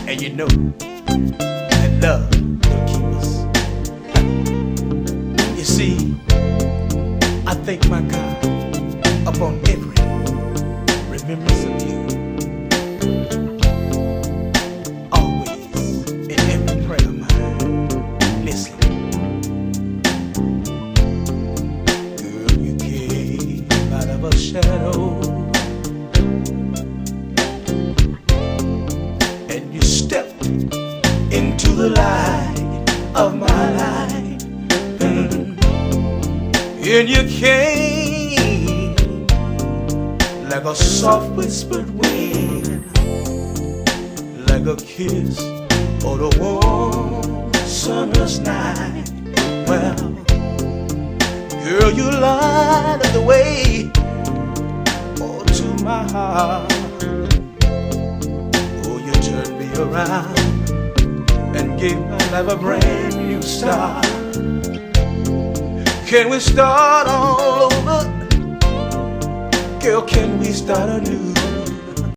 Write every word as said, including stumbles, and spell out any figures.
And you know that love will keep us. You see, I thank my God upon every remembrance of you. Always in every prayer of mine. Listen. Girl, you came out of a shadow and you stepped into the light of my life. Mm. And you came like a soft whispered wind, like a kiss or the warm summer's night. Well, girl, you lighted the way oh, to my heart. Oh, you turned me around and gave my life a brand new start. Can we start all over? Girl, can we start anew?